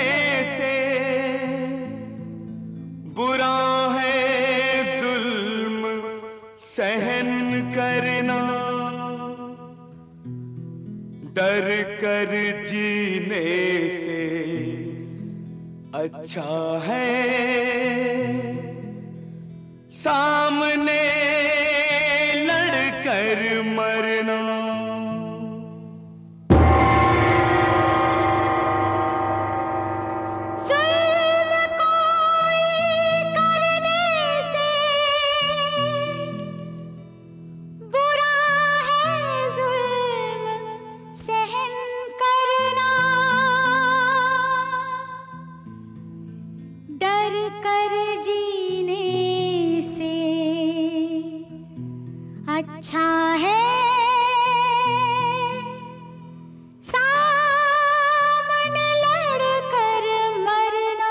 से बुरा है जुल्म सहन करना, डर कर जीने से अच्छा है सामने लड़कर मरना। अच्छा है सामने लड़कर मरना।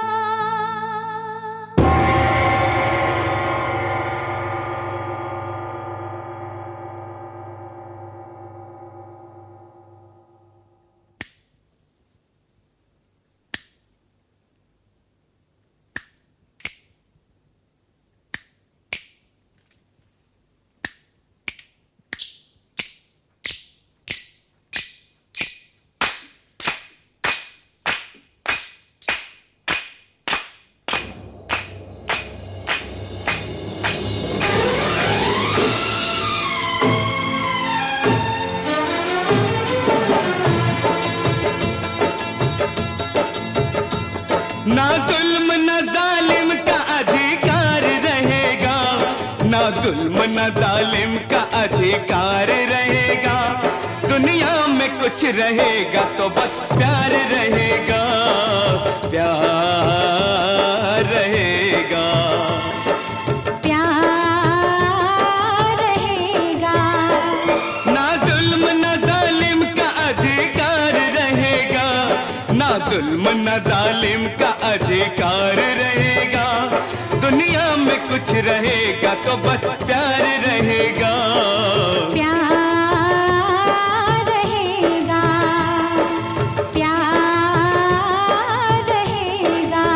ना जुल्म ना जालिम का अधिकार रहेगा, ना जुल्म ना जालिम का अधिकार रहेगा। दुनिया में कुछ रहेगा तो बस प्यार रहेगा, प्यार रहेगा, प्यार रहेगा। ना जुल्म ना जालिम का अधिकार रहेगा, ना जुल्म ना जालिम का अधिकार रहेगा। दुनिया में कुछ रहेगा तो बस प्यार रहेगा, प्यार रहेगा, प्यार रहेगा।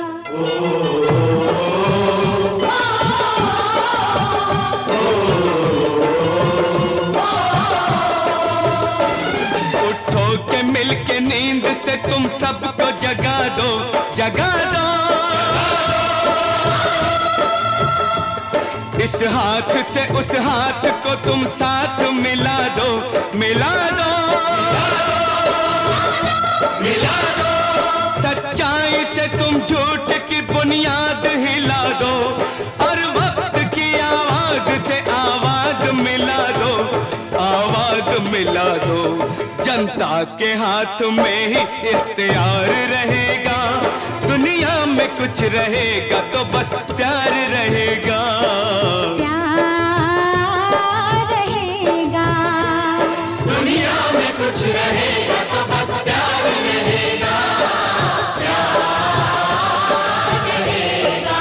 उठो के मिल के नींद से तुम सबको जगा दो, जगा दो। इस हाथ से उस हाथ को तुम साथ मिला दो, मिला दो, मिला दो। सच्चाई से तुम झूठ की बुनियाद हिला दो, और वक्त की आवाज से आवाज मिला दो, आवाज मिला दो। जनता के हाथ में ही इख्तियार रहेगा, दुनिया में कुछ रहेगा तो बस प्यार रहेगा, प्यार रहेगा। दुनिया में कुछ रहेगा तो बस प्यार रहेगा, प्यार रहेगा।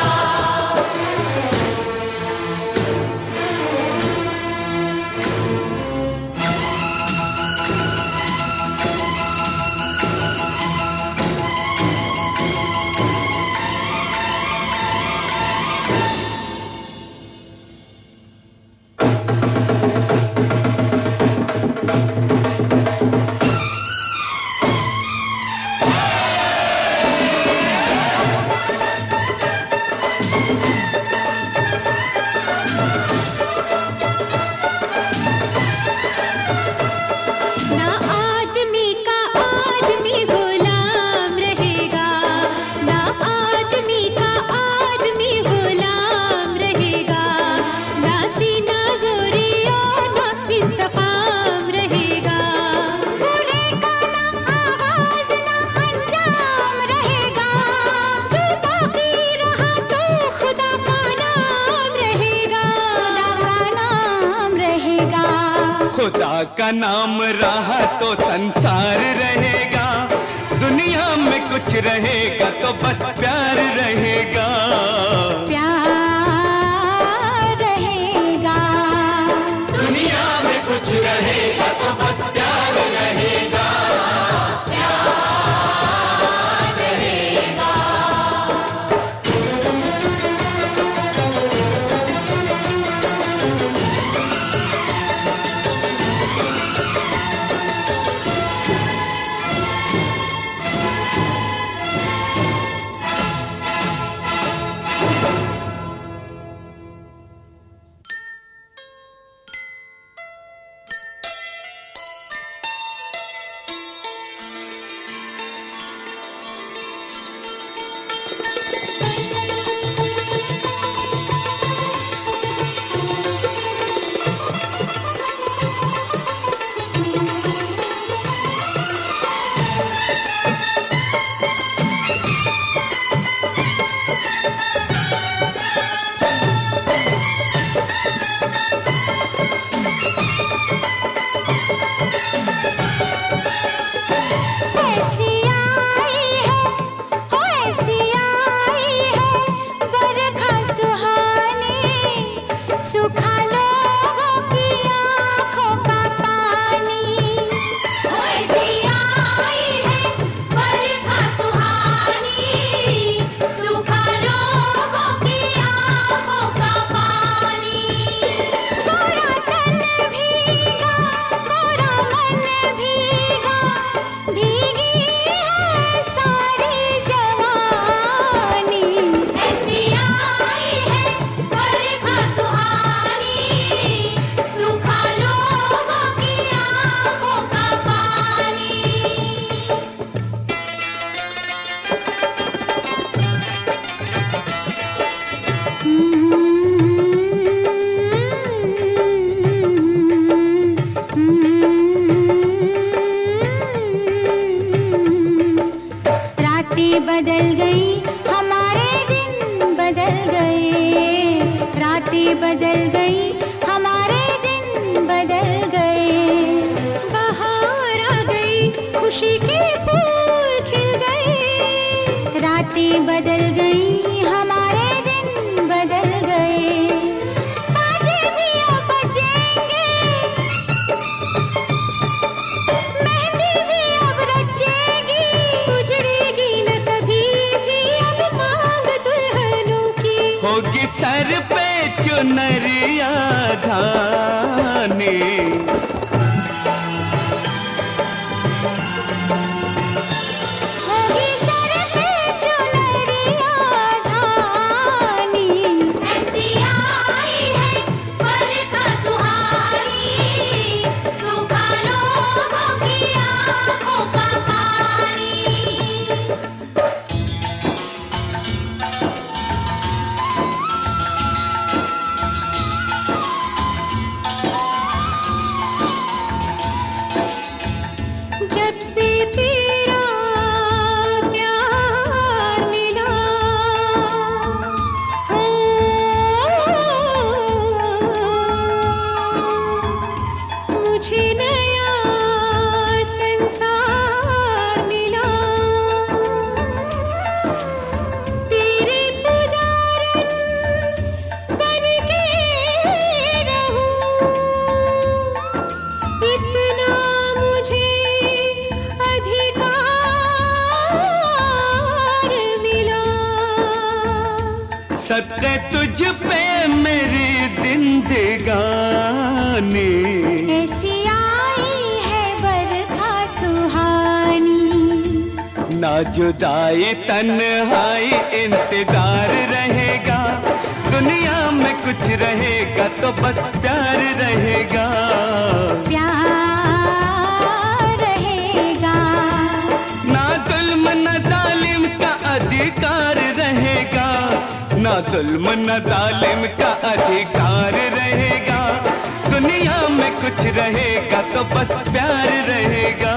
खुदा का नाम रहा तो संसार रहेगा, दुनिया में कुछ रहेगा तो बस प्यार रहेगा, प्यार रहेगा। दुनिया में कुछ रहेगा तो बस प्यार रहेगा, प्यार रहेगा। रातें बदल गई, हमारे दिन बदल गए। रातें बदल गई, हमारे दिन बदल गए। बाहर आ गई, खुशी के फूल खिल गए। रातें बदल गई, हमारे दिन बदल गए। बाजे भी अब बजेंगे, मेहंदी भी अब रचेगी। उजड़ेगी न कभी भी अब मांग दुल्हनों की। होगी सर पे चुनरिया धानी, होगी सर पे चुनरिया धानी। ऐसी आई है बरखा सुहानी, सूखा लोगों की आंखों का पानी। जब से तेरा प्यार मिला, हो मुझे नया संसार मिला। तेरे पुजारन बन के रहूं, इतना मुझे अधिकार मिला। सत्य तुझ पे मेरी जिंदगानी, ऐसी आई है बरखा सुहानी। ना जुदाई तन्हाई इंतजार रहेगा। दुनिया में कुछ रहेगा तो बस प्यार रहेगा। प्यार रहेगा, ना जुल्म न जालिम का अधिकार रहेगा। ना जुल्म न जालिम का अधिकार रहेगा। दुनिया में कुछ रहेगा तो बस प्यार रहेगा।